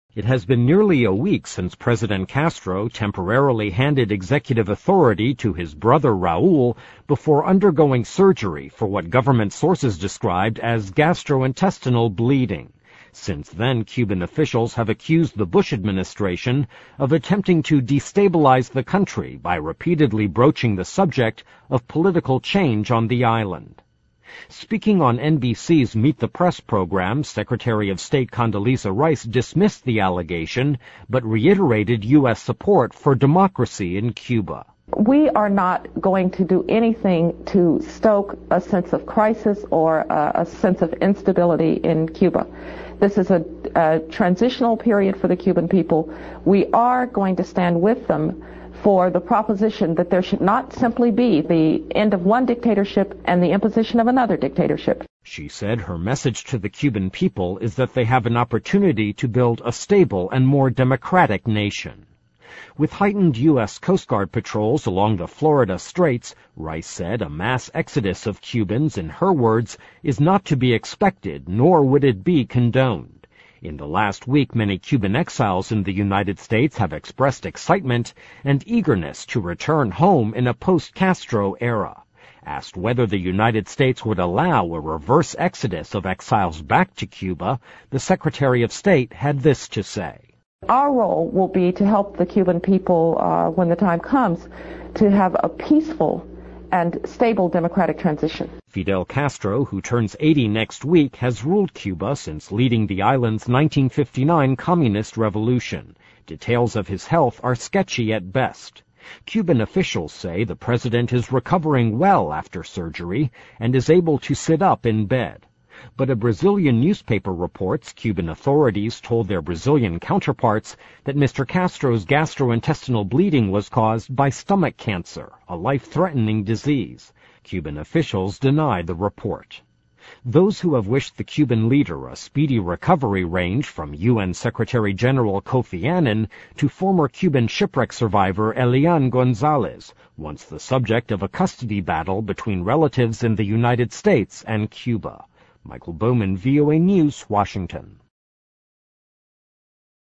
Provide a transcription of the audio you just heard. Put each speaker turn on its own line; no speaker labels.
It has been nearly a week since President Castro temporarily handed executive authority to his brother Raul before undergoing surgery for what government sources described as gastrointestinal bleeding. Since then, Cuban officials have accused the Bush administration of attempting to destabilize the country by repeatedly broaching the subject of political change on the island. Speaking on NBC's Meet the Press program, Secretary of State Condoleezza Rice dismissed the allegation, but reiterated U.S. support for democracy in Cuba.
We are not going to do anything to stoke a sense of crisis or a sense of instability in Cuba. This is a transitional period for the Cuban people. We are going to stand with them for the proposition that there should not simply be the end of one dictatorship and the imposition of another dictatorship.
She said her message to the Cuban people is that they have an opportunity to build a stable and more democratic nation. With heightened U.S. Coast Guard patrols along the Florida Straits, Rice said a mass exodus of Cubans, in her words, is not to be expected, nor would it be condoned. In the last week, many Cuban exiles in the United States have expressed excitement and eagerness to return home in a post-Castro era. Asked whether the United States would allow a reverse exodus of exiles back to Cuba, the Secretary of State had this to say.
Our role will be to help the Cuban people, when the time comes, to have a peaceful and stable democratic transition.
Fidel Castro, who turns 80 next week, has ruled Cuba since leading the island's 1959 communist revolution. Details of his health are sketchy at best. Cuban officials say the president is recovering well after surgery and is able to sit up in bed. But a Brazilian newspaper reports Cuban authorities told their Brazilian counterparts that Mr. Castro's gastrointestinal bleeding was caused by stomach cancer, a life-threatening disease. Cuban officials deny the report. Those who have wished the Cuban leader a speedy recovery range from UN Secretary-General Kofi Annan to former Cuban shipwreck survivor Elian Gonzalez, once the subject of a custody battle between relatives in the United States and Cuba. Michael Bowman, VOA News, Washington.